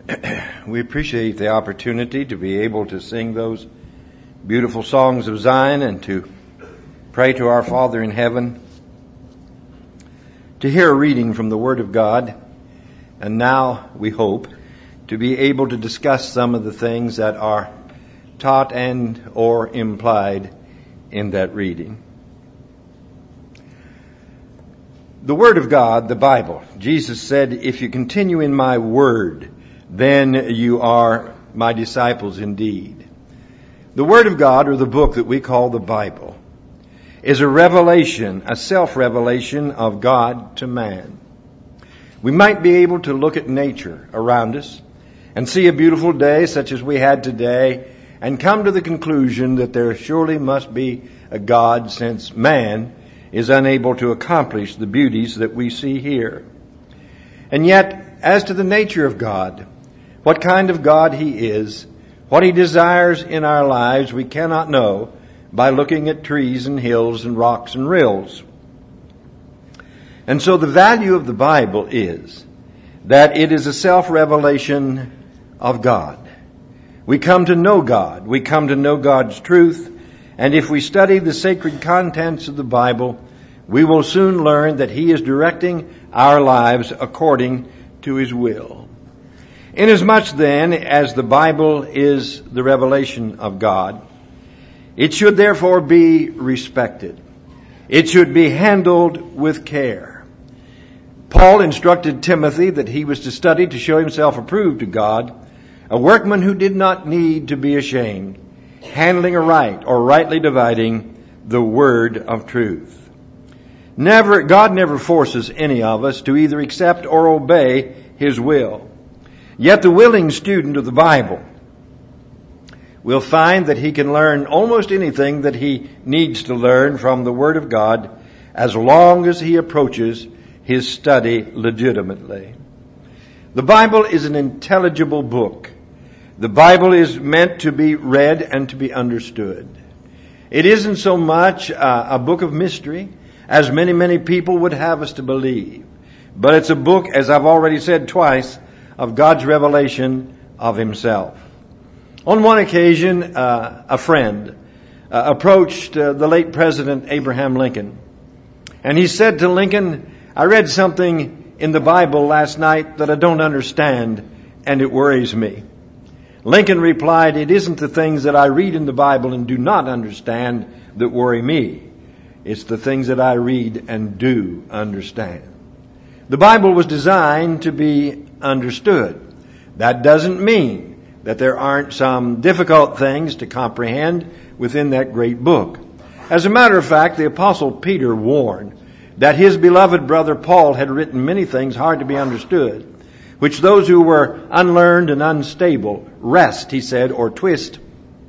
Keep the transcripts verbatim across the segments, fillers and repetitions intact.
We appreciate the opportunity to be able to sing those beautiful songs of Zion and to pray to our Father in heaven, to hear a reading from the Word of God, and now, we hope, to be able to discuss some of the things that are taught and or implied in that reading. The Word of God, the Bible. Jesus said, if you continue in my Word, then you are my disciples indeed. The Word of God, or the book that we call the Bible, is a revelation, a self-revelation of God to man. We might be able to look at nature around us and see a beautiful day such as we had today and come to the conclusion that there surely must be a God, since man is unable to accomplish the beauties that we see here. And yet, as to the nature of God, what kind of God He is, what He desires in our lives, we cannot know by looking at trees and hills and rocks and rills. And so the value of the Bible is that it is a self-revelation of God. We come to know God. We come to know God's truth. And if we study the sacred contents of the Bible, we will soon learn that He is directing our lives according to His will. Inasmuch then as the Bible is the revelation of God, it should therefore be respected. It should be handled with care. Paul instructed Timothy that he was to study to show himself approved to God, a workman who did not need to be ashamed, handling aright or rightly dividing the word of truth. Never, God never forces any of us to either accept or obey His will. Yet the willing student of the Bible will find that he can learn almost anything that he needs to learn from the Word of God as long as he approaches his study legitimately. The Bible is an intelligible book. The Bible is meant to be read and to be understood. It isn't so much uh, a book of mystery as many, many people would have us to believe. But it's a book, as I've already said twice, of God's revelation of Himself. On one occasion, uh, a friend uh, approached uh, the late President Abraham Lincoln. And he said to Lincoln, I read something in the Bible last night that I don't understand, and it worries me. Lincoln replied, it isn't the things that I read in the Bible and do not understand that worry me. It's the things that I read and do understand. The Bible was designed to be understood. That doesn't mean that there aren't some difficult things to comprehend within that great book. As a matter of fact, the Apostle Peter warned that his beloved brother Paul had written many things hard to be understood, which those who were unlearned and unstable wrest, he said, or twist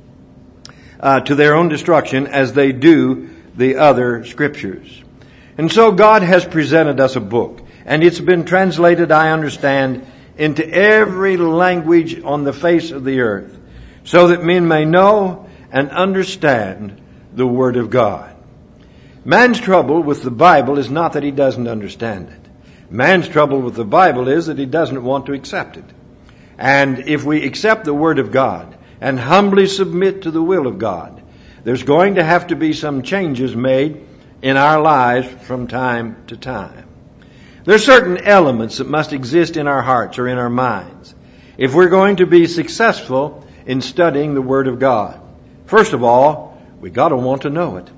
uh, to their own destruction as they do the other scriptures. And so God has presented us a book, and it's been translated, I understand, into every language on the face of the earth, so that men may know and understand the Word of God. Man's trouble with the Bible is not that he doesn't understand it. Man's trouble with the Bible is that he doesn't want to accept it. And if we accept the Word of God and humbly submit to the will of God, there's going to have to be some changes made in our lives from time to time. There are certain elements that must exist in our hearts or in our minds if we're going to be successful in studying the Word of God. First of all, we got to want to know it.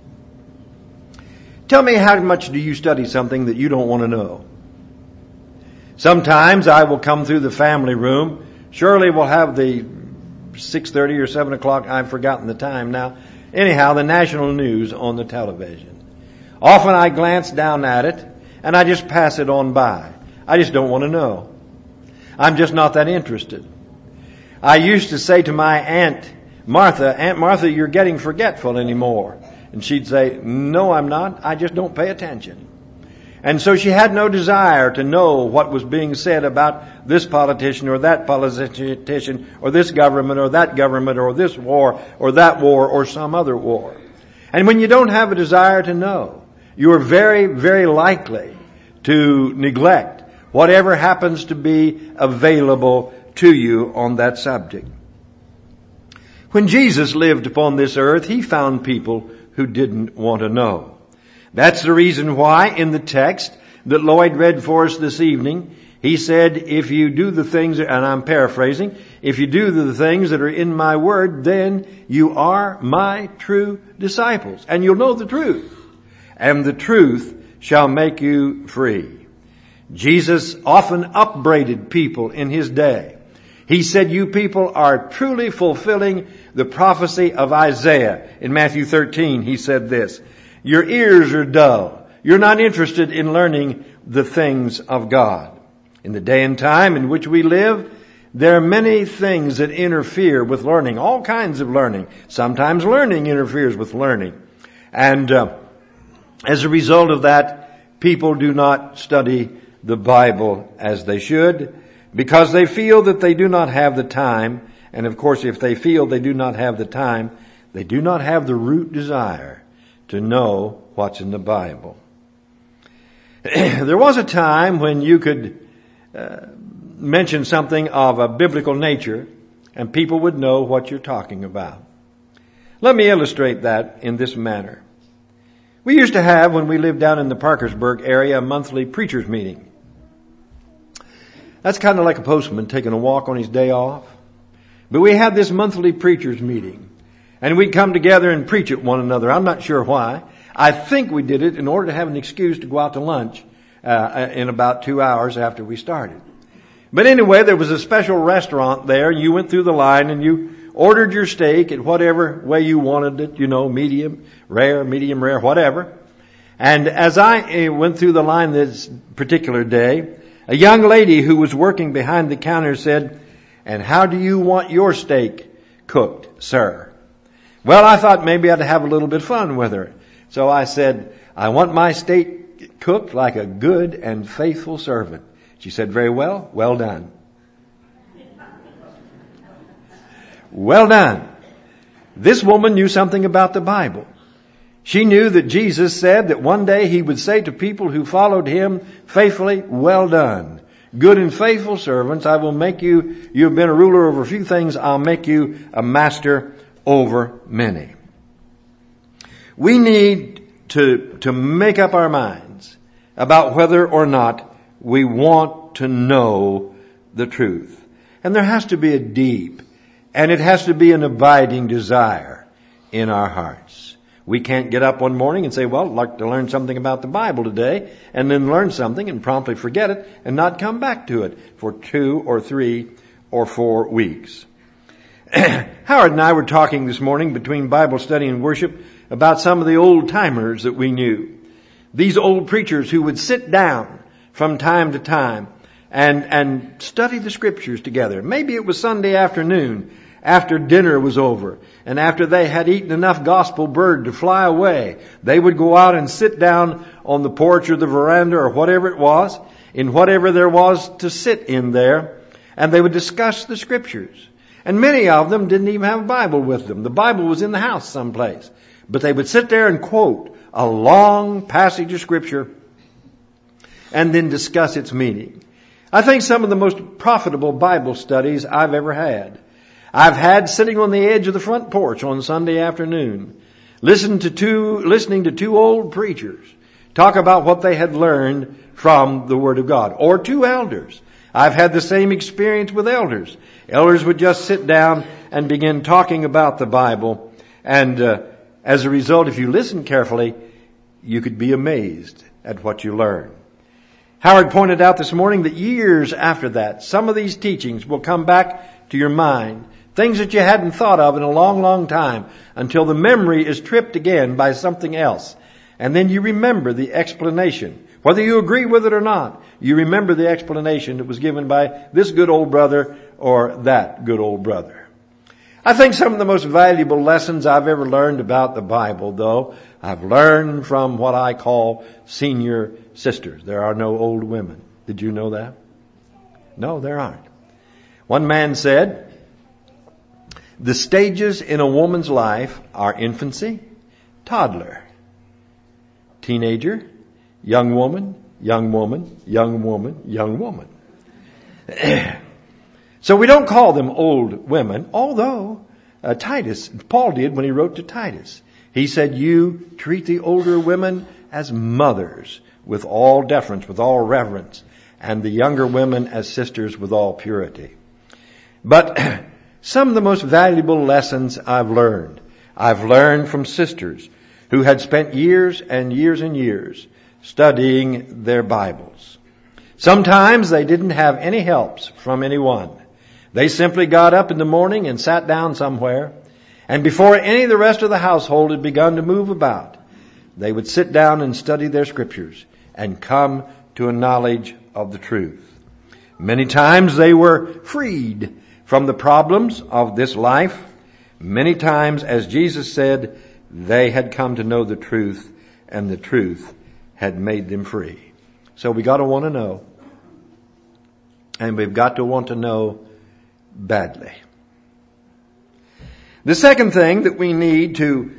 Tell me, how much do you study something that you don't want to know? Sometimes I will come through the family room. Shirley will have the six thirty or seven o'clock, I've forgotten the time now. Anyhow, the national news on the television. Often I glance down at it and I just pass it on by. I just don't want to know. I'm just not that interested. I used to say to my Aunt Martha, Aunt Martha, you're getting forgetful anymore. And she'd say, no, I'm not. I just don't pay attention. And so she had no desire to know what was being said about this politician or that politician or this government or that government or this war or that war or some other war. And when you don't have a desire to know, you are very, very likely to neglect whatever happens to be available to you on that subject. When Jesus lived upon this earth, He found people who didn't want to know. That's the reason why in the text that Lloyd read for us this evening, he said, if you do the things, and I'm paraphrasing, if you do the things that are in my word, then you are my true disciples. And you'll know the truth. And the truth shall make you free. Jesus often upbraided people in His day. He said, you people are truly fulfilling the prophecy of Isaiah. In Matthew thirteen, He said this, your ears are dull. You're not interested in learning the things of God. In the day and time in which we live, there are many things that interfere with learning, all kinds of learning. Sometimes learning interferes with learning. And uh, as a result of that, people do not study the Bible as they should because they feel that they do not have the time. And of course, if they feel they do not have the time, they do not have the root desire to know what's in the Bible. There was a time when you could uh, mention something of a biblical nature and people would know what you're talking about. Let me illustrate that in this manner. We used to have, when we lived down in the Parkersburg area, a monthly preachers meeting. That's kind of like a postman taking a walk on his day off. But we had this monthly preachers meeting. And we'd come together and preach at one another. I'm not sure why. I think we did it in order to have an excuse to go out to lunch uh, in about two hours after we started. But anyway, there was a special restaurant there. And you went through the line and you ordered your steak in whatever way you wanted it, you know, medium, rare, medium rare, whatever. And as I went through the line this particular day, a young lady who was working behind the counter said, and how do you want your steak cooked, sir? Well, I thought maybe I'd have a little bit of fun with her. So I said, I want my steak cooked like a good and faithful servant. She said, very well, well done. Well done. This woman knew something about the Bible. She knew that Jesus said that one day He would say to people who followed Him faithfully, well done. Good and faithful servants, I will make you, you have been a ruler over a few things, I'll make you a master over many. We need to, to make up our minds about whether or not we want to know the truth. And there has to be a deep and it has to be an abiding desire in our hearts. We can't get up one morning and say, well, I'd like to learn something about the Bible today, and then learn something and promptly forget it and not come back to it for two or three or four weeks. Howard and I were talking this morning between Bible study and worship about some of the old timers that we knew. These old preachers who would sit down from time to time and, and study the scriptures together. Maybe it was Sunday afternoon after dinner was over and after they had eaten enough gospel bird to fly away. They would go out and sit down on the porch or the veranda or whatever it was, in whatever there was to sit in there, and they would discuss the scriptures. And many of them didn't even have a Bible with them. The Bible was in the house someplace. But they would sit there and quote a long passage of scripture and then discuss its meaning. I think some of the most profitable Bible studies I've ever had, I've had sitting on the edge of the front porch on Sunday afternoon, listening to two, listening to two old preachers talk about what they had learned from the Word of God, or two elders. I've had the same experience with elders. Elders would just sit down and begin talking about the Bible. And uh, as a result, if you listen carefully, you could be amazed at what you learn. Howard pointed out this morning that years after that, some of these teachings will come back to your mind. Things that you hadn't thought of in a long, long time, until the memory is tripped again by something else. And then you remember the explanation. Whether you agree with it or not, you remember the explanation that was given by this good old brother or that good old brother. I think some of the most valuable lessons I've ever learned about the Bible, though, I've learned from what I call senior sisters. There are no old women. Did you know that? No, there aren't. One man said, the stages in a woman's life are infancy, toddler, teenager, young woman, young woman, young woman, young woman. So we don't call them old women, although uh, Titus, Paul did when he wrote to Titus. He said, you treat the older women as mothers with all deference, with all reverence, and the younger women as sisters with all purity. But some of the most valuable lessons I've learned, I've learned from sisters who had spent years and years and years studying their Bibles. Sometimes they didn't have any helps from anyone. They simply got up in the morning and sat down somewhere, and before any of the rest of the household had begun to move about, they would sit down and study their scriptures and come to a knowledge of the truth. Many times they were freed from the problems of this life. Many times, as Jesus said, they had come to know the truth, and the truth had made them free. So we got to want to know, and we've got to want to know badly. The second thing that we need to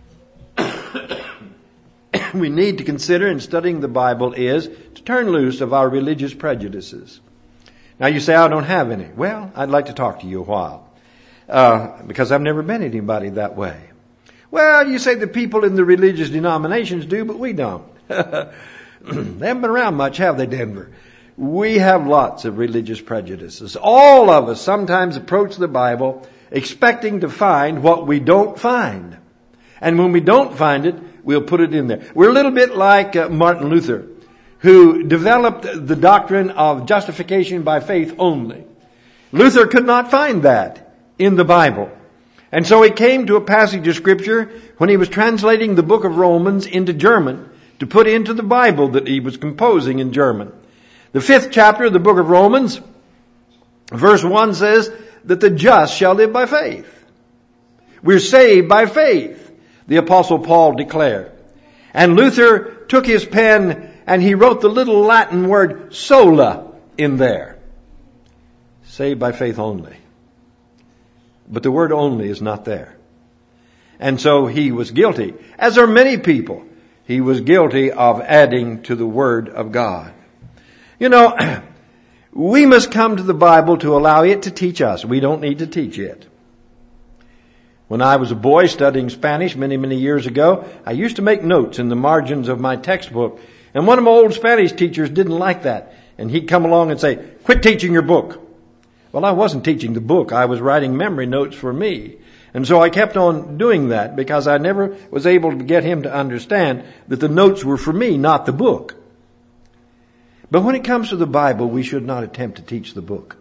we need to consider in studying the Bible is to turn loose of our religious prejudices. Now you say, I don't have any. Well, I'd like to talk to you a while, uh, because I've never been anybody that way. Well, you say the people in the religious denominations do, but we don't. They haven't been around much, have they, Denver? We have lots of religious prejudices. All of us sometimes approach the Bible expecting to find what we don't find. And when we don't find it, we'll put it in there. We're a little bit like uh, Martin Luther, who developed the doctrine of justification by faith only. Luther could not find that in the Bible. And so he came to a passage of Scripture when he was translating the book of Romans into German to put into the Bible that he was composing in German. The fifth chapter of the book of Romans, verse one says that the just shall live by faith. We're saved by faith, the Apostle Paul declared. And Luther took his pen and he wrote the little Latin word sola in there. Saved by faith only. But the word only is not there. And so he was guilty, as are many people. He was guilty of adding to the Word of God. You know, we must come to the Bible to allow it to teach us. We don't need to teach it. When I was a boy studying Spanish many, many years ago, I used to make notes in the margins of my textbook. And one of my old Spanish teachers didn't like that. And he'd come along and say, quit teaching your book. Well, I wasn't teaching the book. I was writing memory notes for me. And so I kept on doing that because I never was able to get him to understand that the notes were for me, not the book. But when it comes to the Bible, we should not attempt to teach the book.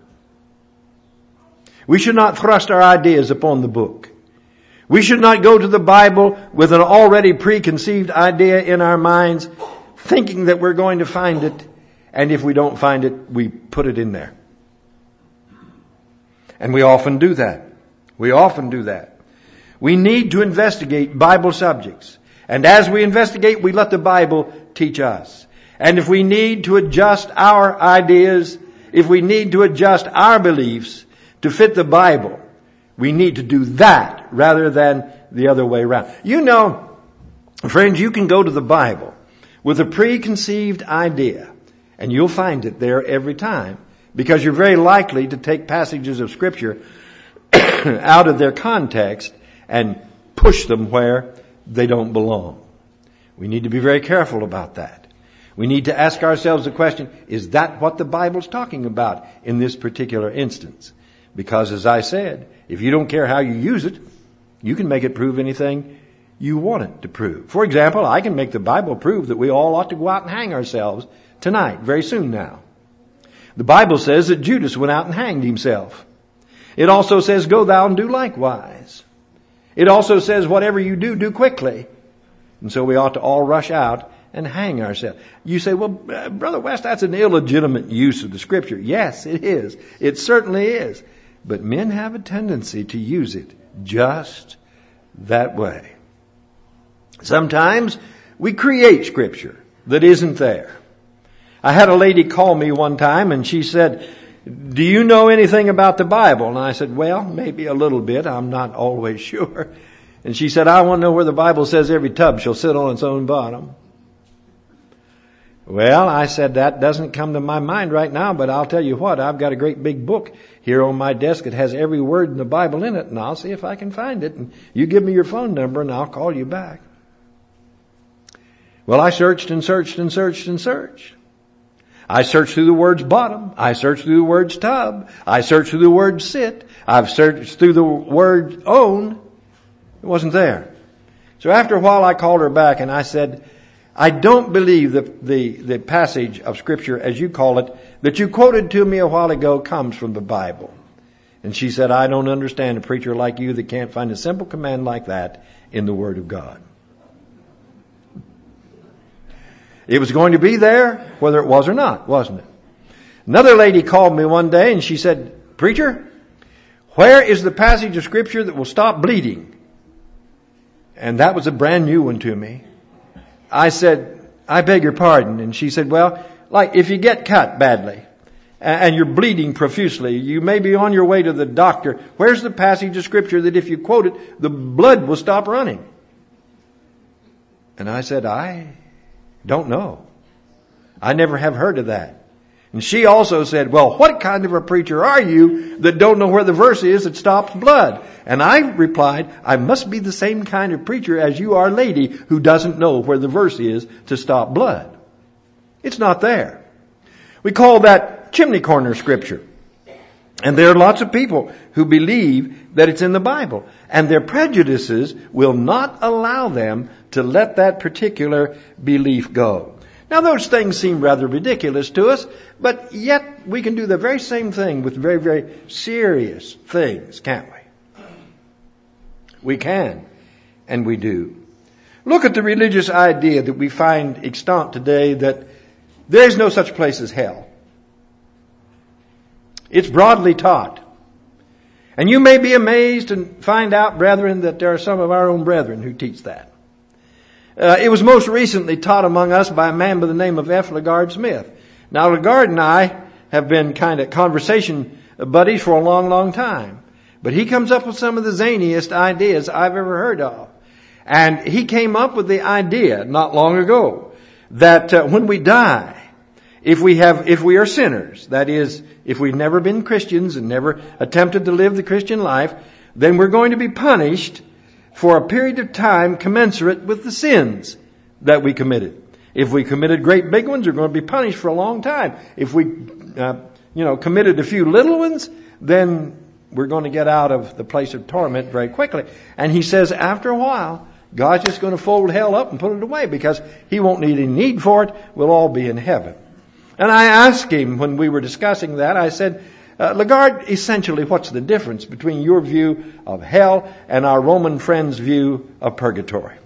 We should not thrust our ideas upon the book. We should not go to the Bible with an already preconceived idea in our minds, thinking that we're going to find it, and if we don't find it, we put it in there. And we often do that. We often do that. We need to investigate Bible subjects. And as we investigate, we let the Bible teach us. And if we need to adjust our ideas, if we need to adjust our beliefs to fit the Bible, we need to do that rather than the other way around. You know, friends, you can go to the Bible with a preconceived idea, and you'll find it there every time, because you're very likely to take passages of Scripture out of their context and push them where they don't belong. We need to be very careful about that. We need to ask ourselves the question, is that what the Bible's talking about in this particular instance? Because as I said, if you don't care how you use it, you can make it prove anything you want it to prove. For example, I can make the Bible prove that we all ought to go out and hang ourselves tonight, very soon now. The Bible says that Judas went out and hanged himself. It also says, go thou and do likewise. It also says, whatever you do, do quickly. And so we ought to all rush out and hang ourselves. You say, well, Brother West, that's an illegitimate use of the Scripture. Yes, it is. It certainly is. But men have a tendency to use it just that way. Sometimes we create Scripture that isn't there. I had a lady call me one time and she said, do you know anything about the Bible? And I said, well, maybe a little bit. I'm not always sure. And she said, I want to know where the Bible says every tub shall sit on its own bottom. Well, I said, that doesn't come to my mind right now, but I'll tell you what, I've got a great big book here on my desk that has every word in the Bible in it, and I'll see if I can find it. And you give me your phone number and I'll call you back. Well, I searched and searched and searched and searched. I searched through the words bottom. I searched through the words tub. I searched through the word sit. I've searched through the word own. It wasn't there. So after a while I called her back and I said, I don't believe that the, the passage of Scripture, as you call it, that you quoted to me a while ago comes from the Bible. And she said, I don't understand a preacher like you that can't find a simple command like that in the Word of God. It was going to be there, whether it was or not, wasn't it? Another lady called me one day and she said, Preacher, where is the passage of Scripture that will stop bleeding? And that was a brand new one to me. I said, I beg your pardon. And she said, well, like if you get cut badly and you're bleeding profusely, you may be on your way to the doctor. Where's the passage of Scripture that if you quote it, the blood will stop running? And I said, I don't know. I never have heard of that. And she also said, well, what kind of a preacher are you that don't know where the verse is that stops blood? And I replied, I must be the same kind of preacher as you are, lady, who doesn't know where the verse is to stop blood. It's not there. We call that chimney corner Scripture. And there are lots of people who believe that it's in the Bible. And their prejudices will not allow them to let that particular belief go. Now those things seem rather ridiculous to us, but yet we can do the very same thing with very, very serious things, can't we? We can, and we do. Look at the religious idea that we find extant today that there's no such place as hell. It's broadly taught. And you may be amazed and find out, brethren, that there are some of our own brethren who teach that. Uh, it was most recently taught among us by a man by the name of F. LaGard Smith. Now, LaGard and I have been kind of conversation buddies for a long, long time. But he comes up with some of the zaniest ideas I've ever heard of. And he came up with the idea not long ago that uh, when we die, if we have, if we are sinners, that is, if we've never been Christians and never attempted to live the Christian life, then we're going to be punished for a period of time commensurate with the sins that we committed. If we committed great big ones, we're going to be punished for a long time. If we, uh, you know, committed a few little ones, then we're going to get out of the place of torment very quickly. And he says after a while, God's just going to fold hell up and put it away because He won't need any need for it. We'll all be in heaven. And I asked him when we were discussing that, I said, Uh, LaGard, essentially, what's the difference between your view of hell and our Roman friend's view of purgatory?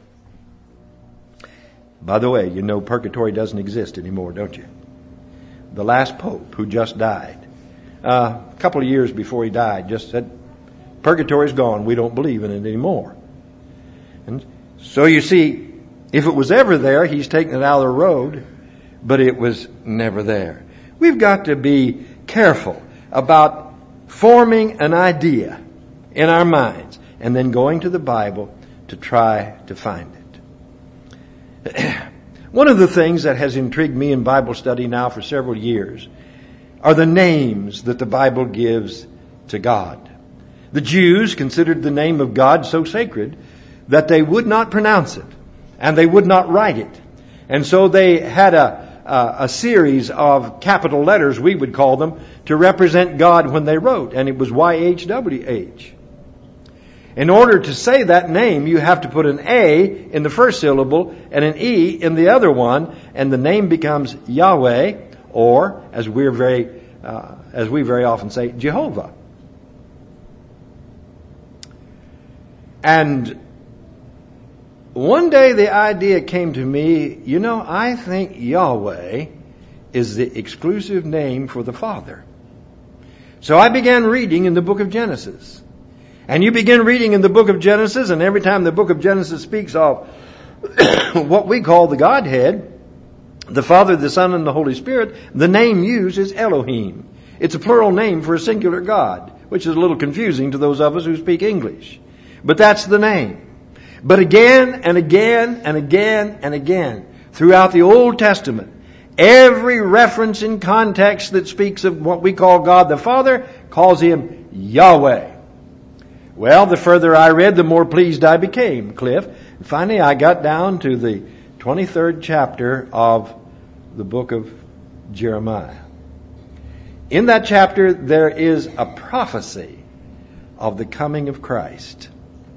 By the way, you know purgatory doesn't exist anymore, don't you? The last pope who just died, uh, a couple of years before he died, just said, purgatory's gone. We don't believe in it anymore. And so you see, if it was ever there, he's taken it out of the road, but it was never there. We've got to be careful about forming an idea in our minds and then going to the Bible to try to find it. One of the things that has intrigued me in Bible study now for several years are the names that the Bible gives to God. The Jews considered the name of God so sacred that they would not pronounce it and they would not write it. And so they had a Uh, a series of capital letters, we would call them, to represent God when they wrote. And it was Y H W H. In order to say that name, you have to put an A in the first syllable and an E in the other one, and the name becomes Yahweh, or, as we're very, uh, as we very often say, Jehovah. And one day the idea came to me, you know, I think Yahweh is the exclusive name for the Father. So I began reading in the book of Genesis. And you begin reading in the book of Genesis, and every time the book of Genesis speaks of what we call the Godhead, the Father, the Son, and the Holy Spirit, the name used is Elohim. It's a plural name for a singular God, which is a little confusing to those of us who speak English. But that's the name. But again and again and again and again throughout the Old Testament, Every reference in context that speaks of what we call God the Father calls Him Yahweh. Well, the further I read, the more pleased I became, Cliff. And finally, I got down to the twenty-third chapter of the book of Jeremiah. In that chapter, there is a prophecy of the coming of Christ.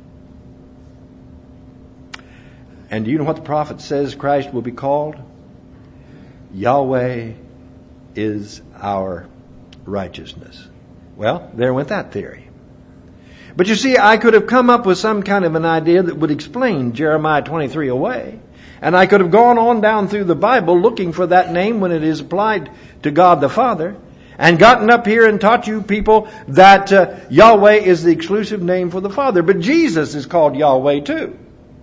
And do you know what the prophet says Christ will be called? Yahweh is our righteousness. Well, there went that theory. But you see, I could have come up with some kind of an idea that would explain Jeremiah twenty-three away. And I could have gone on down through the Bible looking for that name when it is applied to God the Father, and gotten up here and taught you people that uh, Yahweh is the exclusive name for the Father. But Jesus is called Yahweh too.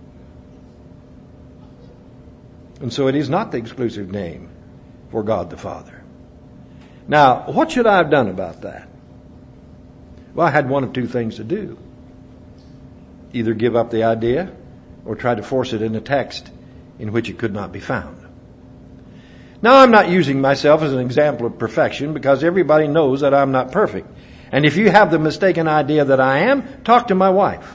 And so it is not the exclusive name for God the Father. Now, what should I have done about that? Well, I had one of two things to do. Either give up the idea or try to force it in a text in which it could not be found. Now, I'm not using myself as an example of perfection because everybody knows that I'm not perfect. And if you have the mistaken idea that I am, talk to my wife.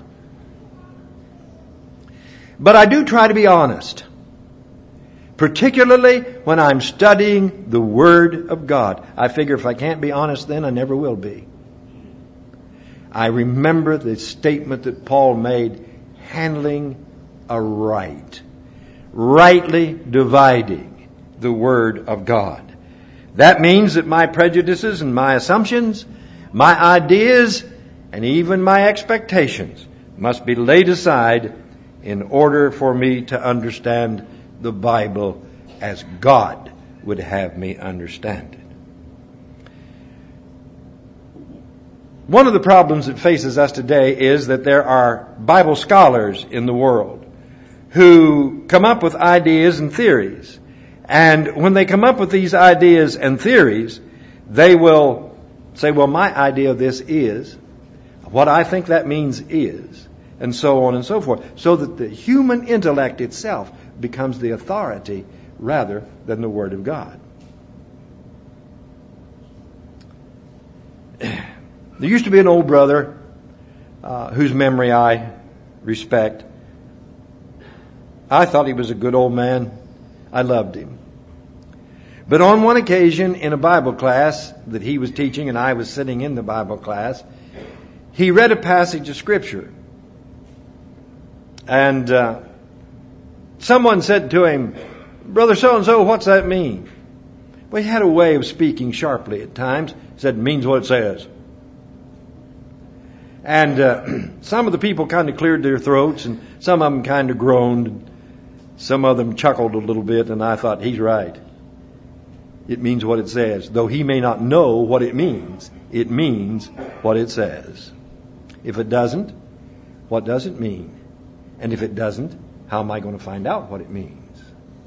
But I do try to be honest, particularly when I'm studying the Word of God. I figure if I can't be honest then, I never will be. I remember the statement that Paul made, handling aright, rightly dividing the Word of God. That means that my prejudices and my assumptions, my ideas, and even my expectations must be laid aside in order for me to understand the Bible as God would have me understand it. One of the problems that faces us today is that there are Bible scholars in the world who come up with ideas and theories. And when they come up with these ideas and theories, they will say, well, my idea of this is, what I think that means is, and so on and so forth. So that the human intellect itself becomes the authority rather than the Word of God. There used to be an old brother uh, whose memory I respect. I thought he was a good old man. I loved him. But on one occasion in a Bible class that he was teaching and I was sitting in the Bible class, he read a passage of Scripture. And uh, someone said to him, Brother so-and-so, what's that mean? Well, he had a way of speaking sharply at times. He said, it means what it says. And uh, some of the people kind of cleared their throats, and some of them kind of groaned. Some of them chuckled a little bit, and I thought, he's right. It means what it says. Though he may not know what it means, it means what it says. If it doesn't, what does it mean? And if it doesn't, how am I going to find out what it means?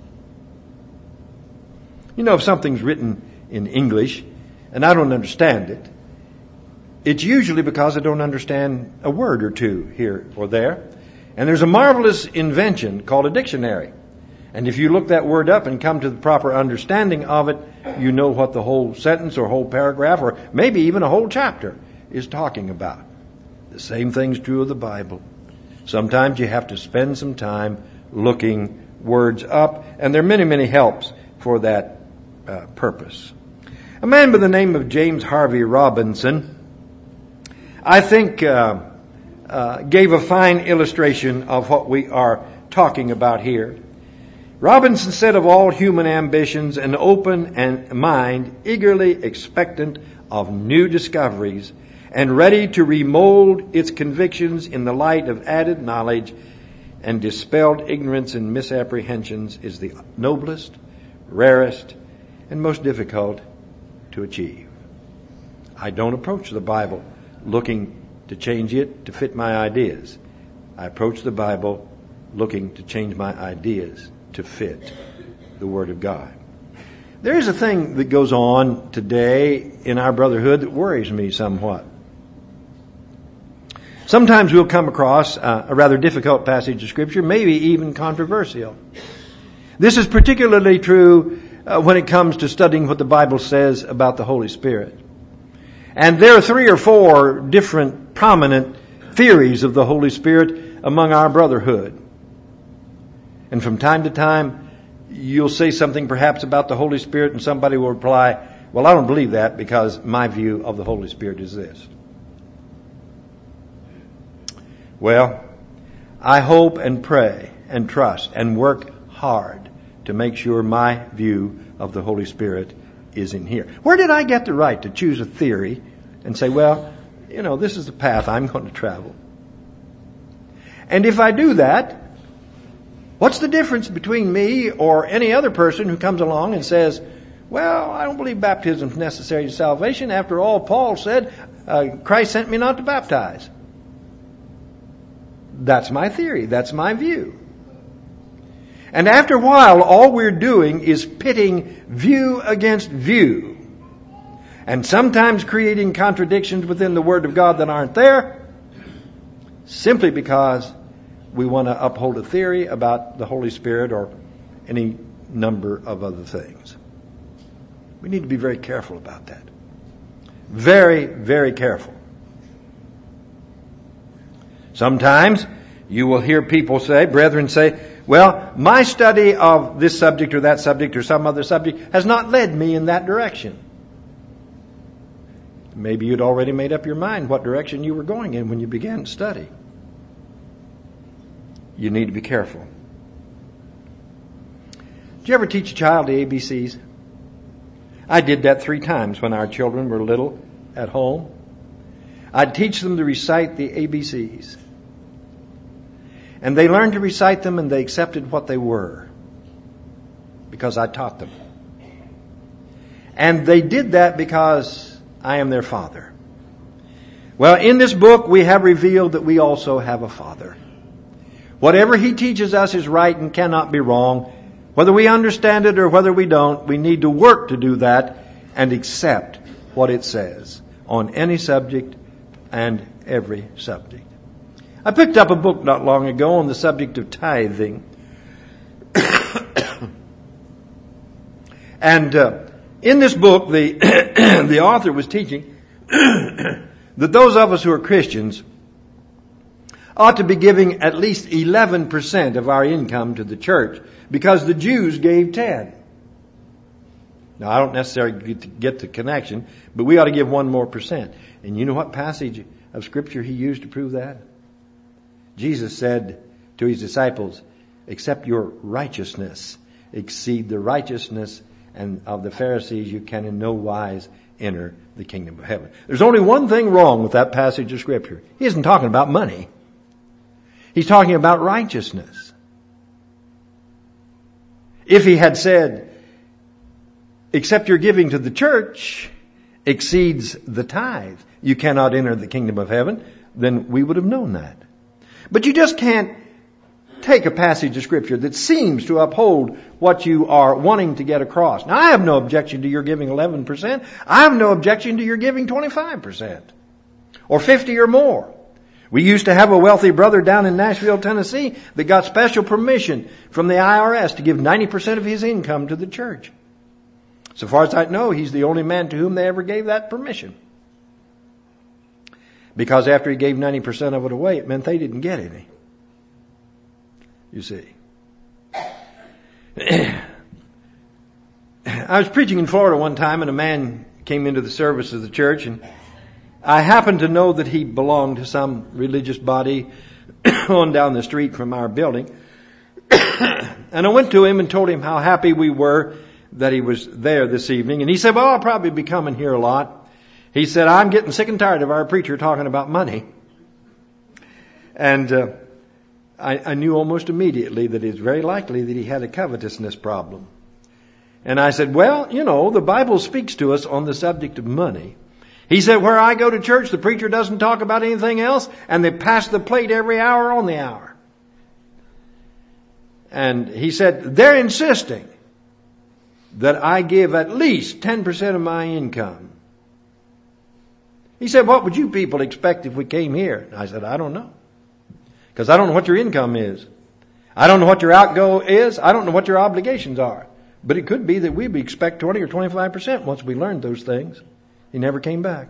You know, if something's written in English and I don't understand it, it's usually because I don't understand a word or two here or there. And there's a marvelous invention called a dictionary. And if you look that word up and come to the proper understanding of it, you know what the whole sentence or whole paragraph or maybe even a whole chapter is talking about. The same thing's true of the Bible. Sometimes you have to spend some time looking words up, and there are many, many helps for that uh, purpose. A man by the name of James Harvey Robinson, I think, uh, uh, gave a fine illustration of what we are talking about here. Robinson said of all human ambitions, an open and mind eagerly expectant of new discoveries and ready to remold its convictions in the light of added knowledge and dispelled ignorance and misapprehensions is the noblest, rarest, and most difficult to achieve. I don't approach the Bible looking to change it to fit my ideas. I approach the Bible looking to change my ideas to fit the Word of God. There is a thing that goes on today in our brotherhood that worries me somewhat. Sometimes we'll come across uh, a rather difficult passage of Scripture, maybe even controversial. This is particularly true uh, when it comes to studying what the Bible says about the Holy Spirit. And there are three or four different prominent theories of the Holy Spirit among our brotherhood. And from time to time, you'll say something perhaps about the Holy Spirit and somebody will reply, well, I don't believe that because my view of the Holy Spirit is this. Well, I hope and pray and trust and work hard to make sure my view of the Holy Spirit is in here. Where did I get the right to choose a theory and say, well, you know, this is the path I'm going to travel? And if I do that, what's the difference between me or any other person who comes along and says, well, I don't believe baptism is necessary to salvation. After all, Paul said, uh, Christ sent me not to baptize. That's my theory. That's my view. And after a while, all we're doing is pitting view against view. And sometimes creating contradictions within the Word of God that aren't there, simply because we want to uphold a theory about the Holy Spirit or any number of other things. We need to be very careful about that. Very, very careful. Sometimes you will hear people say, brethren say, well, my study of this subject or that subject or some other subject has not led me in that direction. Maybe you'd already made up your mind what direction you were going in when you began to study. You need to be careful. Did you ever teach a child the A B Cs? I did that three times when our children were little at home. I'd teach them to recite the A B Cs. And they learned to recite them and they accepted what they were because I taught them. And they did that because I am their father. Well, in this book we have revealed that we also have a father. Whatever he teaches us is right and cannot be wrong. Whether we understand it or whether we don't, we need to work to do that and accept what it says on any subject and every subject. I picked up a book not long ago on the subject of tithing. And uh, in this book, the, the author was teaching that those of us who are Christians ought to be giving at least eleven percent of our income to the church because the Jews gave ten. Now, I don't necessarily get to get the connection, but we ought to give one more percent. And you know what passage of Scripture he used to prove that? Jesus said to his disciples, except your righteousness exceed the righteousness and of the Pharisees, you can in no wise enter the kingdom of heaven. There's only one thing wrong with that passage of Scripture. He isn't talking about money. He's talking about righteousness. If he had said, except your giving to the church exceeds the tithe, you cannot enter the kingdom of heaven, then we would have known that. But you just can't take a passage of Scripture that seems to uphold what you are wanting to get across. Now, I have no objection to your giving eleven percent. I have no objection to your giving twenty-five percent or fifty or more. We used to have a wealthy brother down in Nashville, Tennessee that got special permission from the I R S to give ninety percent of his income to the church. So far as I know, he's the only man to whom they ever gave that permission. Because after he gave ninety percent of it away, it meant they didn't get any. You see. I was preaching in Florida one time and a man came into the service of the church and I happened to know that he belonged to some religious body on down the street from our building. And I went to him and told him how happy we were that he was there this evening. And he said, well, I'll probably be coming here a lot. He said, I'm getting sick and tired of our preacher talking about money. And uh, I, I knew almost immediately that it's very likely that he had a covetousness problem. And I said, well, you know, the Bible speaks to us on the subject of money. He said, where I go to church, the preacher doesn't talk about anything else, and they pass the plate every hour on the hour. And he said, they're insisting that I give at least ten percent of my income. He said, what would you people expect if we came here? I said, I don't know. Because I don't know what your income is. I don't know what your outgo is. I don't know what your obligations are. But it could be that we would expect twenty or twenty-five percent once we learned those things. He never came back.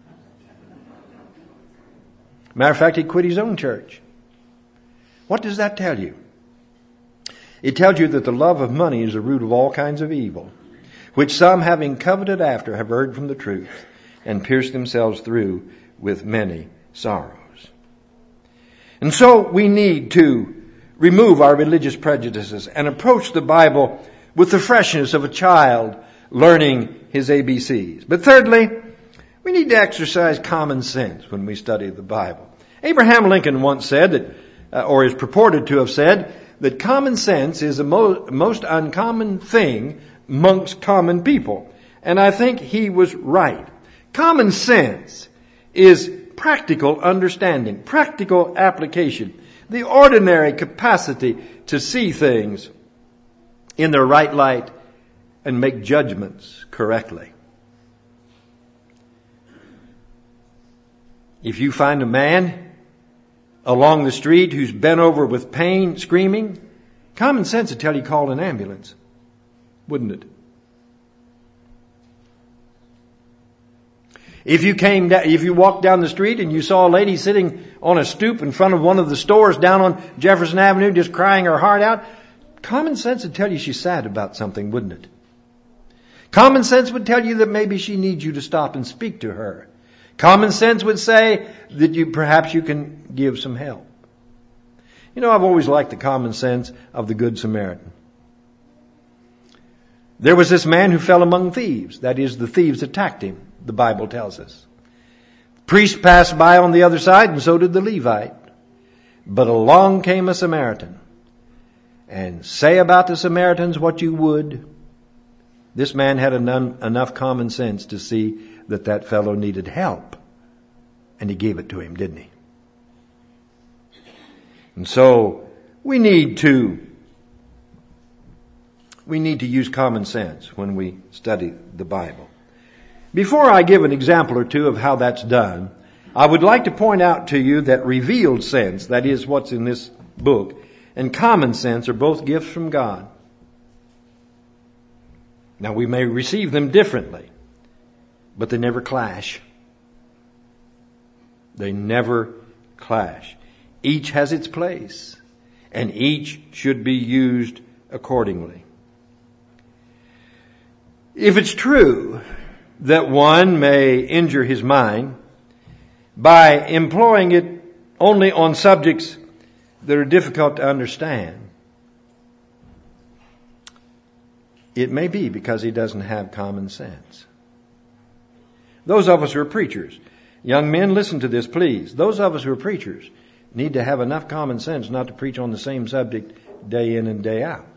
Matter of fact, he quit his own church. What does that tell you? It tells you that the love of money is the root of all kinds of evil, which some, having coveted after, have erred from the truth and pierced themselves through with many sorrows. And so we need to remove our religious prejudices and approach the Bible with the freshness of a child learning his A B Cs. But thirdly, we need to exercise common sense when we study the Bible. Abraham Lincoln once said that, uh, or is purported to have said, that common sense is the mo- most uncommon thing amongst common people. And I think he was right. Common sense is practical understanding, practical application, the ordinary capacity to see things in their right light and make judgments correctly. If you find a man along the street who's bent over with pain, screaming, common sense would tell you call an ambulance, wouldn't it? If you came down, if you walked down the street and you saw a lady sitting on a stoop in front of one of the stores down on Jefferson Avenue just crying her heart out, common sense would tell you she's sad about something, wouldn't it? Common sense would tell you that maybe she needs you to stop and speak to her. Common sense would say that you perhaps you can give some help. You know, I've always liked the common sense of the Good Samaritan. There was this man who fell among thieves. That is, the thieves attacked him, the Bible tells us. Priest passed by on the other side, and so did the Levite. But along came a Samaritan. And say about the Samaritans what you would, this man had enough common sense to see that that fellow needed help. And he gave it to him, didn't he? And so we need to we need to use common sense when we study the Bible. Before I give an example or two of how that's done, I would like to point out to you that revealed sense, that is what's in this book, and common sense are both gifts from God. Now we may receive them differently, but they never clash. They never clash. Each has its place, and each should be used accordingly. If it's true that one may injure his mind by employing it only on subjects that are difficult to understand, it may be because he doesn't have common sense. Those of us who are preachers, young men, listen to this, please. Those of us who are preachers need to have enough common sense not to preach on the same subject day in and day out.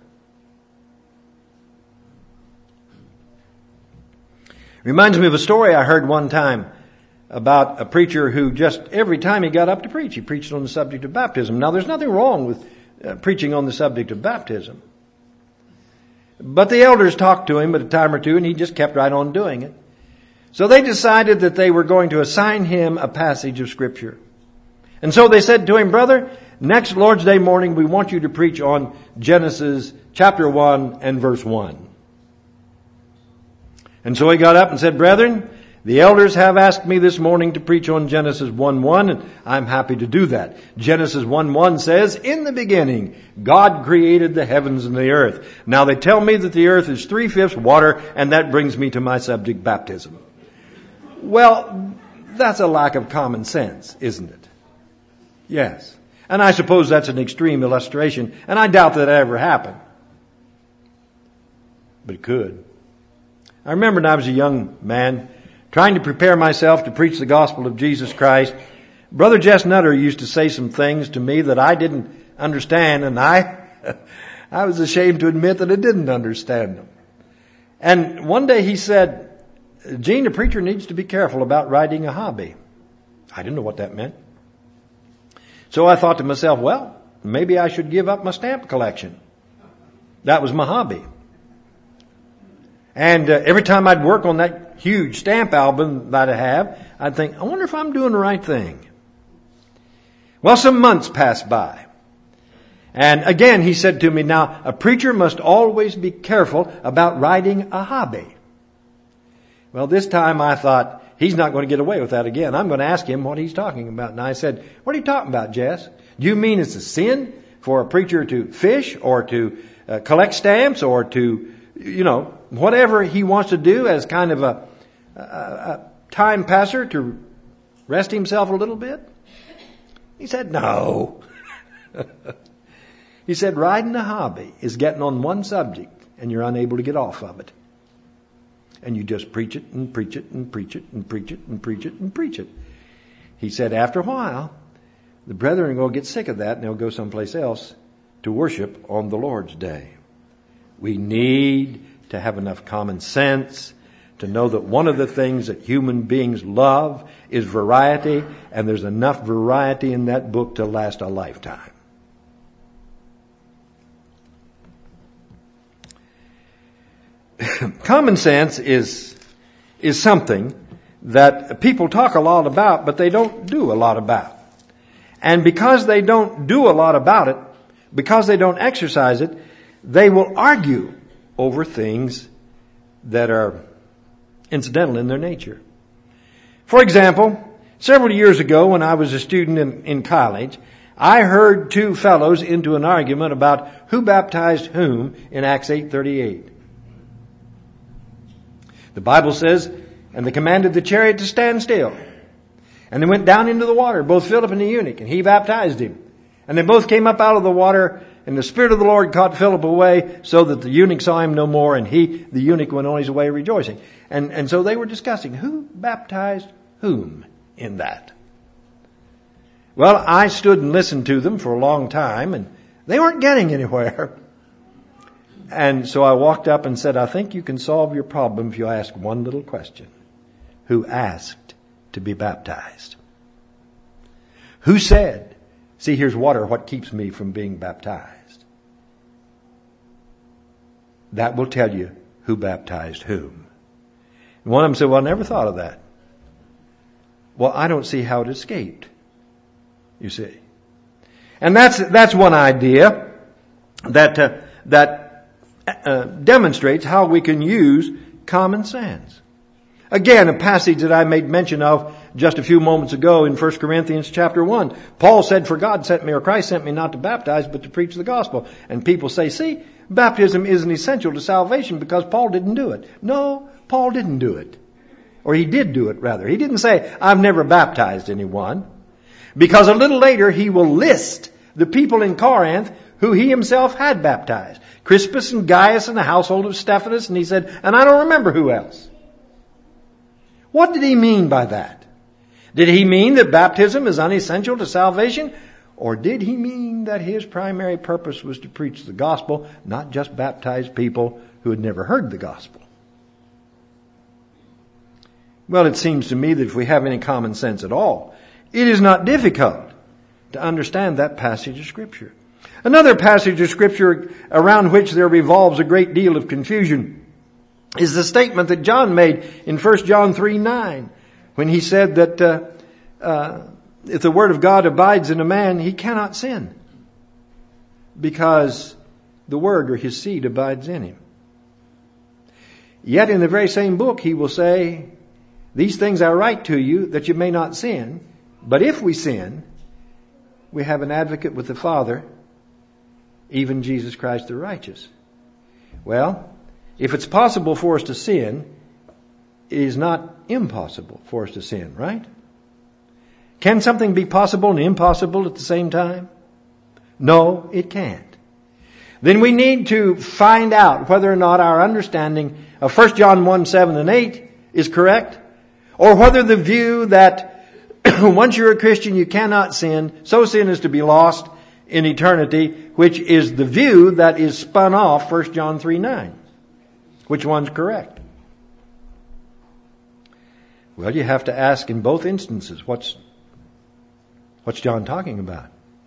Reminds me of a story I heard one time about a preacher who just every time he got up to preach, he preached on the subject of baptism. Now, there's nothing wrong with uh, preaching on the subject of baptism. But the elders talked to him at a time or two, and he just kept right on doing it. So they decided that they were going to assign him a passage of Scripture. And so they said to him, brother, next Lord's Day morning, we want you to preach on Genesis chapter one and verse one. And so he got up and said, brethren, the elders have asked me this morning to preach on Genesis one one, and I'm happy to do that. Genesis one one says, in the beginning, God created the heavens and the earth. Now they tell me that the earth is three-fifths water, and that brings me to my subject, baptism. Well, that's a lack of common sense, isn't it? Yes. And I suppose that's an extreme illustration, and I doubt that ever happened. But it could. I remember when I was a young man trying to prepare myself to preach the gospel of Jesus Christ. Brother Jess Nutter used to say some things to me that I didn't understand, and I I was ashamed to admit that I didn't understand them. And one day he said, Gene, a preacher needs to be careful about writing a hobby. I didn't know what that meant. So I thought to myself, well, maybe I should give up my stamp collection. That was my hobby. And uh, every time I'd work on that huge stamp album that I have, I'd think, I wonder if I'm doing the right thing. Well, some months passed by. And again, he said to me, now, a preacher must always be careful about riding a hobby. Well, this time I thought, he's not going to get away with that again. I'm going to ask him what he's talking about. And I said, what are you talking about, Jess? Do you mean it's a sin for a preacher to fish or to uh, collect stamps or to, you know, whatever he wants to do as kind of a, a, a time passer to rest himself a little bit? He said, no. He said, riding a hobby is getting on one subject and you're unable to get off of it. And you just preach it and preach it and preach it and preach it and preach it and preach it. He said, after a while, the brethren are going to get sick of that and they'll go someplace else to worship on the Lord's day. We need to have enough common sense to know that one of the things that human beings love is variety, and there's enough variety in that book to last a lifetime. Common sense is is something that people talk a lot about, but they don't do a lot about. And because they don't do a lot about it, because they don't exercise it, they will argue over things that are incidental in their nature. For example, several years ago when I was a student in, in college, I heard two fellows into an argument about who baptized whom in Acts eight thirty-eight. The Bible says, and they commanded the chariot to stand still. And they went down into the water, both Philip and the eunuch, and he baptized him. And they both came up out of the water, and the Spirit of the Lord caught Philip away, so that the eunuch saw him no more, and he, the eunuch, went on his way rejoicing. And, and so they were discussing who baptized whom in that. Well, I stood and listened to them for a long time, and they weren't getting anywhere. And so I walked up and said, I think you can solve your problem if you ask one little question. Who asked to be baptized? Who said, see, here's water, what keeps me from being baptized? That will tell you who baptized whom. And one of them said, well, I never thought of that. Well, I don't see how it escaped, you see. And that's that's one idea that uh, that uh, demonstrates how we can use common sense. Again, a passage that I made mention of just a few moments ago in First Corinthians chapter one. Paul said, for God sent me, or Christ sent me not to baptize, but to preach the gospel. And people say, see, baptism isn't essential to salvation because Paul didn't do it. No, Paul didn't do it. Or he did do it, rather. He didn't say, I've never baptized anyone. Because a little later he will list the people in Corinth who he himself had baptized. Crispus and Gaius and the household of Stephanas. And he said, and I don't remember who else. What did he mean by that? Did he mean that baptism is unessential to salvation? Or did he mean that his primary purpose was to preach the gospel, not just baptize people who had never heard the gospel? Well, it seems to me that if we have any common sense at all, it is not difficult to understand that passage of Scripture. Another passage of Scripture around which there revolves a great deal of confusion is the statement that John made in First John three nine, when he said that uh, uh, if the Word of God abides in a man, he cannot sin, because the Word or his seed abides in him. Yet in the very same book he will say, these things I write to you that you may not sin, but if we sin, we have an advocate with the Father, even Jesus Christ the righteous. Well, if it's possible for us to sin, it is not impossible for us to sin, right? Can something be possible and impossible at the same time? No, it can't. Then we need to find out whether or not our understanding of First John one seven and eight is correct, or whether the view that once you're a Christian you cannot sin, so sin is to be lost in eternity, which is the view that is spun off First John three nine. Which one's correct? Well, you have to ask in both instances, what's what's John talking about?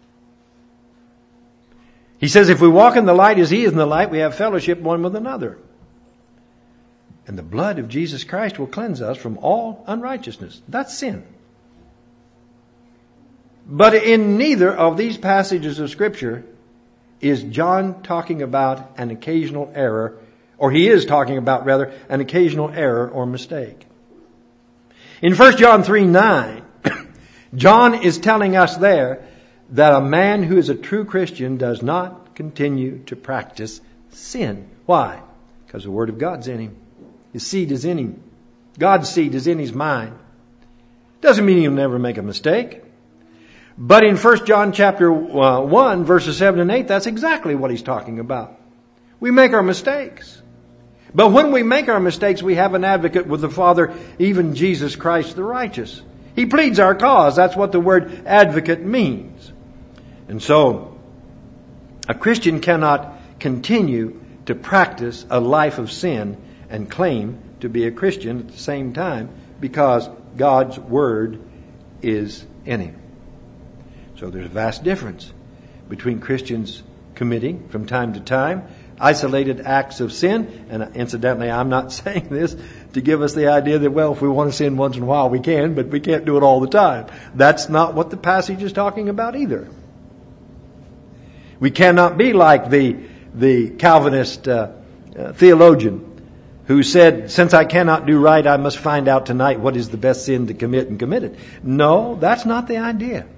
He says, if we walk in the light as he is in the light, we have fellowship one with another. And the blood of Jesus Christ will cleanse us from all unrighteousness. That's sin. But in neither of these passages of Scripture is John talking about an occasional error, or he is talking about, rather, an occasional error or mistake. In First John three nine, John is telling us there that a man who is a true Christian does not continue to practice sin. Why? Because the Word of God's in him. His seed is in him. God's seed is in his mind. Doesn't mean he'll never make a mistake. But in First John chapter one, verses seven and eight, that's exactly what he's talking about. We make our mistakes. But when we make our mistakes, we have an advocate with the Father, even Jesus Christ the righteous. He pleads our cause. That's what the word advocate means. And so, a Christian cannot continue to practice a life of sin and claim to be a Christian at the same time, because God's Word is in him. So there's a vast difference between Christians committing from time to time isolated acts of sin. And incidentally, I'm not saying this to give us the idea that, well, if we want to sin once in a while, we can, but we can't do it all the time. That's not what the passage is talking about either. We cannot be like the, the Calvinist uh, uh, theologian who said, since I cannot do right, I must find out tonight what is the best sin to commit and commit it. No, that's not the idea.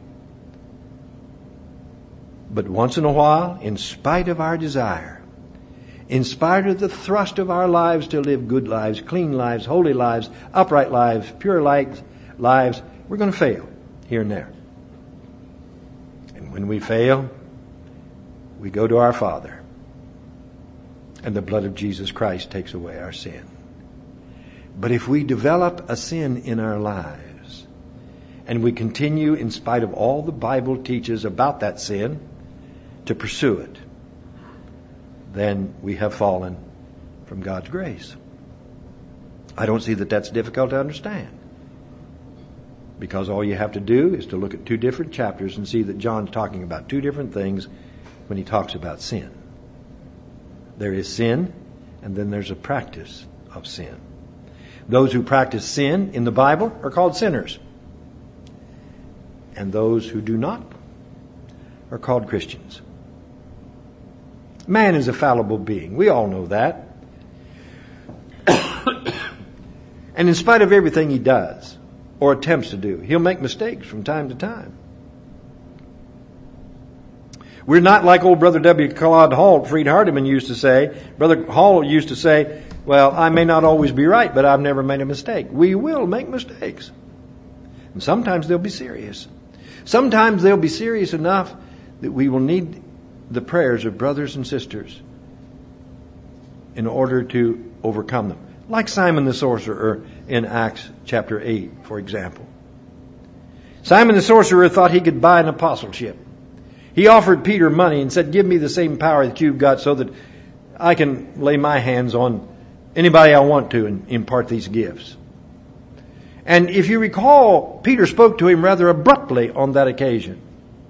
But once in a while, in spite of our desire, in spite of the thrust of our lives to live good lives, clean lives, holy lives, upright lives, pure lives, lives, we're going to fail here and there. And when we fail, we go to our Father. And the blood of Jesus Christ takes away our sin. But if we develop a sin in our lives, and we continue, in spite of all the Bible teaches about that sin, to pursue it, then we have fallen from God's grace. I don't see that that's difficult to understand. Because all you have to do is to look at two different chapters and see that John's talking about two different things when he talks about sin. There is sin, and then there's a practice of sin. Those who practice sin in the Bible are called sinners. And those who do not are called Christians. Man is a fallible being. We all know that. And in spite of everything he does or attempts to do, he'll make mistakes from time to time. We're not like old Brother W. Claude Hall, Freed Hardeman used to say. Brother Hall used to say, well, I may not always be right, but I've never made a mistake. We will make mistakes. And sometimes they'll be serious. Sometimes they'll be serious enough that we will need the prayers of brothers and sisters in order to overcome them. Like Simon the sorcerer in Acts chapter eight, for example. Simon the sorcerer thought he could buy an apostleship. He offered Peter money and said, give me the same power that you've got so that I can lay my hands on anybody I want to and impart these gifts. And if you recall, Peter spoke to him rather abruptly on that occasion.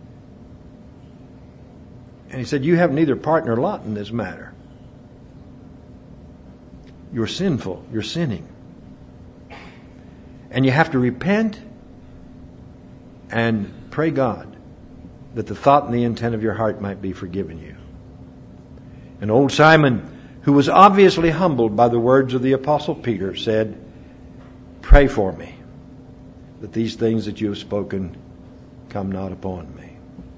And he said, you have neither part nor lot in this matter. You're sinful. You're sinning. And you have to repent and pray God that the thought and the intent of your heart might be forgiven you. And old Simon, who was obviously humbled by the words of the Apostle Peter, said, pray for me, that these things that you have spoken come not upon me.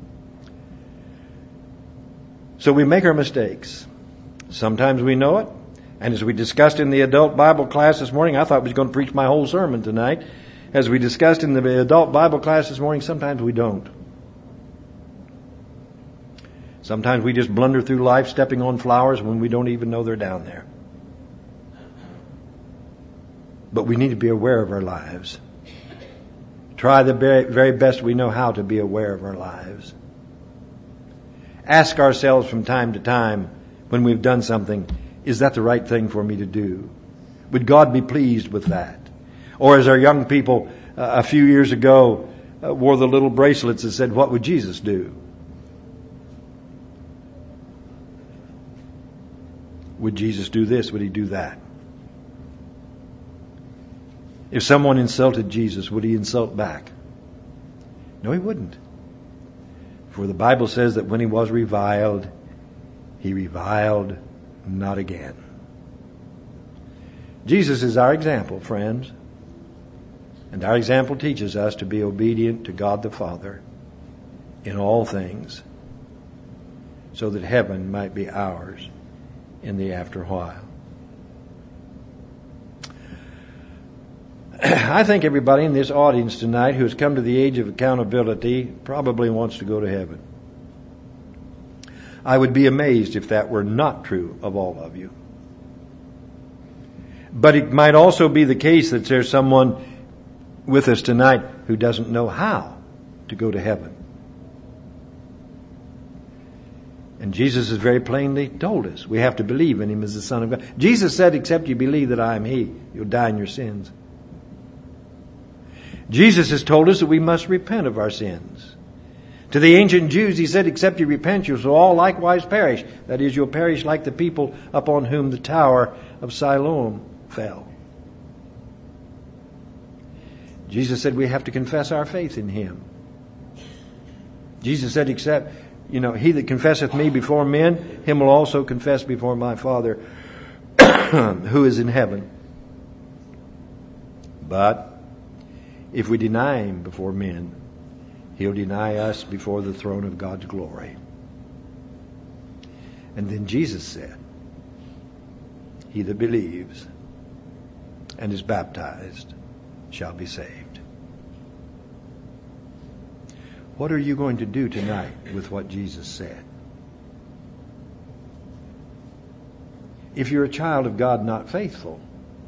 So we make our mistakes. Sometimes we know it. And as we discussed in the adult Bible class this morning, I thought I was going to preach my whole sermon tonight. As we discussed in the adult Bible class this morning, sometimes we don't. Sometimes we just blunder through life stepping on flowers when we don't even know they're down there. But we need to be aware of our lives. Try the very, very best we know how to be aware of our lives. Ask ourselves from time to time when we've done something, is that the right thing for me to do? Would God be pleased with that? Or as our young people uh, a few years ago uh, wore the little bracelets that said, what would Jesus do? Would Jesus do this? Would he do that? If someone insulted Jesus, would he insult back? No, he wouldn't. For the Bible says that when he was reviled, he reviled not again. Jesus is our example, friends. And our example teaches us to be obedient to God the Father in all things, so that heaven might be ours in the after while. I think everybody in this audience tonight who has come to the age of accountability probably wants to go to heaven. I would be amazed if that were not true of all of you. But it might also be the case that there's someone with us tonight who doesn't know how to go to heaven. And Jesus has very plainly told us we have to believe in Him as the Son of God. Jesus said, except you believe that I am He, you'll die in your sins. Jesus has told us that we must repent of our sins. To the ancient Jews, He said, except you repent, you shall all likewise perish. That is, you'll perish like the people upon whom the tower of Siloam fell. Jesus said we have to confess our faith in Him. Jesus said, except, you know, he that confesseth me before men, him will also confess before my Father who is in heaven. But if we deny Him before men, He'll deny us before the throne of God's glory. And then Jesus said, he that believes and is baptized shall be saved. What are you going to do tonight with what Jesus said? If you're a child of God not faithful,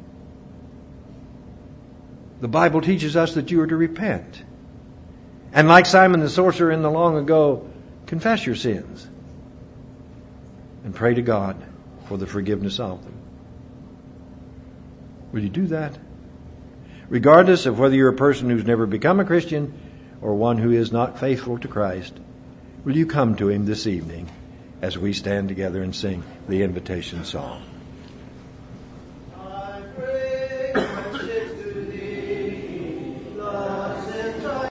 the Bible teaches us that you are to repent. And like Simon the sorcerer in the long ago, confess your sins and pray to God for the forgiveness of them. Will you do that? Regardless of whether you're a person who's never become a Christian or one who is not faithful to Christ, will you come to Him this evening as we stand together and sing the invitation song?